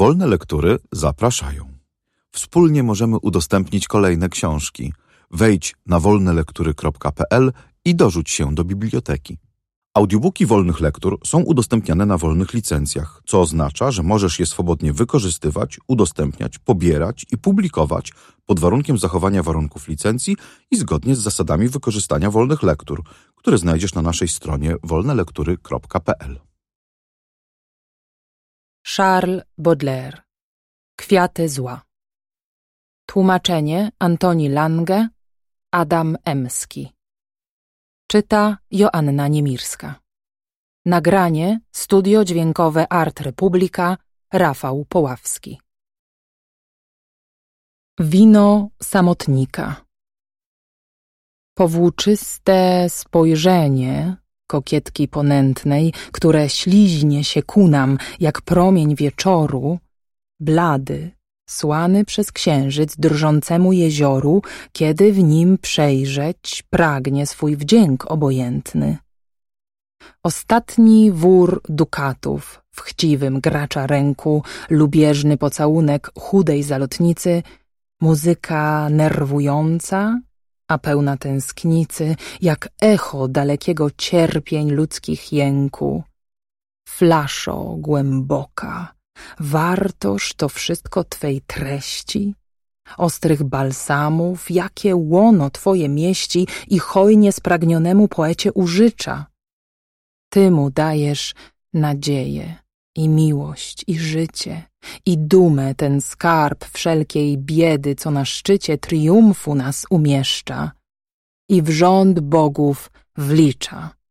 Wolne Lektury zapraszają. Wspólnie możemy udostępnić kolejne książki. Wejdź na wolnelektury.pl i dorzuć się do biblioteki. Audiobooki Wolnych Lektur są udostępniane na wolnych licencjach, co oznacza, że możesz je swobodnie wykorzystywać, udostępniać, pobierać i publikować pod warunkiem zachowania warunków licencji i zgodnie z zasadami wykorzystania wolnych lektur, które znajdziesz na naszej stronie wolnelektury.pl. Charles Baudelaire. Kwiaty zła. Tłumaczenie Antoni Lange, Adam Emski. Czyta Joanna Niemirska. Nagranie Studio Dźwiękowe Art Republika, Rafał Poławski. Wino samotnika. Powłóczyste spojrzenie kokietki ponętnej, które śliźnie się ku nam jak promień wieczoru, blady, słany przez księżyc drżącemu jezioru, kiedy w nim przejrzeć pragnie swój wdzięk obojętny. Ostatni wór dukatów w chciwym gracza ręku, lubieżny pocałunek chudej zalotnicy, muzyka nerwująca, a pełna tęsknicy, jak echo dalekiego cierpień ludzkich jęku. Flaszo głęboka, wartoż to wszystko Twej treści? Ostrych balsamów, jakie łono Twoje mieści i hojnie spragnionemu poecie użycza. Ty mu dajesz nadzieję i miłość i życie i dumę ten skarb wszelkiej biedy, co na szczycie triumfu nas umieszcza i w rząd bogów wlicza.